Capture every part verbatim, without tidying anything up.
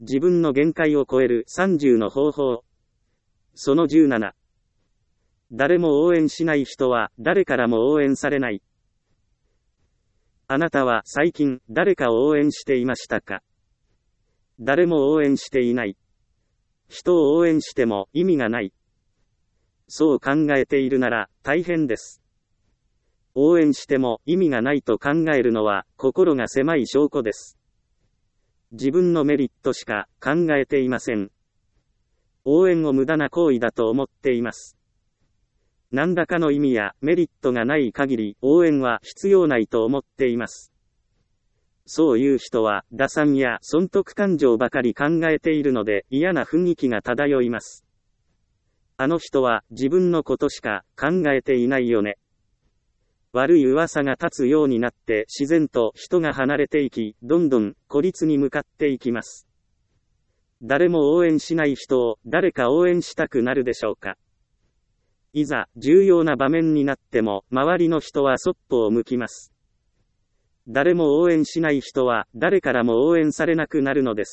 自分の限界を超えるさんじゅうの方法。そのじゅうなな。誰も応援しない人は誰からも応援されない。あなたは最近誰かを応援していましたか？誰も応援していない。人を応援しても意味がない。そう考えているなら大変です。応援しても意味がないと考えるのは心が狭い証拠です。自分のメリットしか考えていません。応援を無駄な行為だと思っています。何らかの意味やメリットがない限り応援は必要ないと思っています。そういう人は打算や損得感情ばかり考えているので嫌な雰囲気が漂います。あの人は自分のことしか考えていないよね。悪い噂が立つようになって自然と人が離れていき、どんどん孤立に向かっていきます。誰も応援しない人を誰か応援したくなるでしょうか。いざ重要な場面になっても周りの人はそっぽを向きます。誰も応援しない人は誰からも応援されなくなるのです。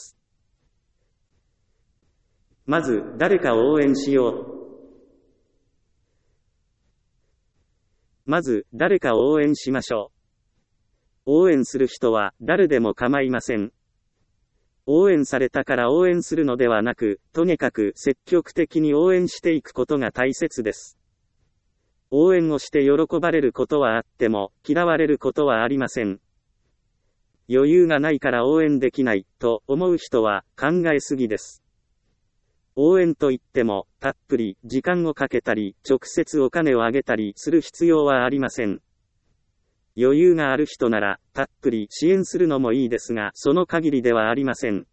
まず誰かを応援しよう。まず誰かを応援しましょう。応援する人は誰でも構いません。応援されたから応援するのではなく、とにかく積極的に応援していくことが大切です。応援をして喜ばれることはあっても、嫌われることはありません。余裕がないから応援できない、と思う人は考えすぎです。応援といっても、たっぷり時間をかけたり、直接お金をあげたりする必要はありません。余裕がある人なら、たっぷり支援するのもいいですが、その限りではありません。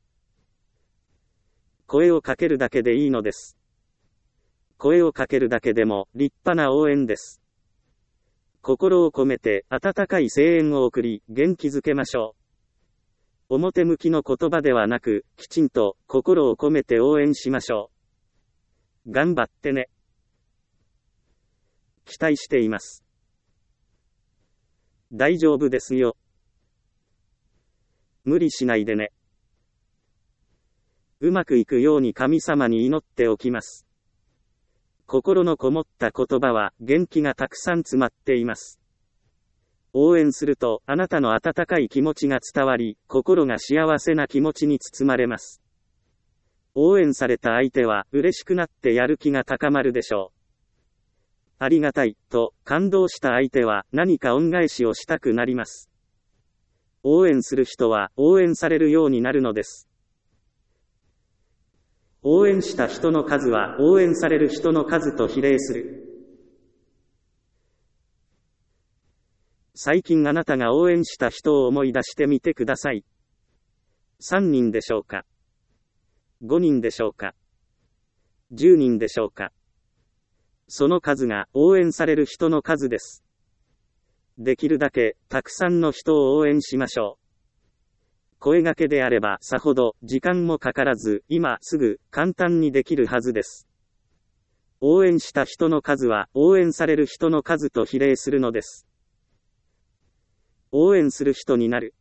声をかけるだけでいいのです。声をかけるだけでも立派な応援です。心を込めて温かい声援を送り、元気づけましょう。表向きの言葉ではなく、きちんと心を込めて応援しましょう。頑張ってね。期待しています。大丈夫ですよ。無理しないでね。うまくいくように神様に祈っておきます。心のこもった言葉は元気がたくさん詰まっています。応援するとあなたの温かい気持ちが伝わり、心が幸せな気持ちに包まれます。応援された相手は嬉しくなってやる気が高まるでしょう。ありがたい、と感動した相手は何か恩返しをしたくなります。応援する人は応援されるようになるのです。応援した人の数は応援される人の数と比例する。最近あなたが応援した人を思い出してみてください。さんにんでしょうか？ごにんでしょうか？じゅうにんでしょうか？その数が応援される人の数です。できるだけたくさんの人を応援しましょう。声掛けであればさほど時間もかからず、今すぐ簡単にできるはずです。応援した人の数は応援される人の数と比例するのです。応援する人になる。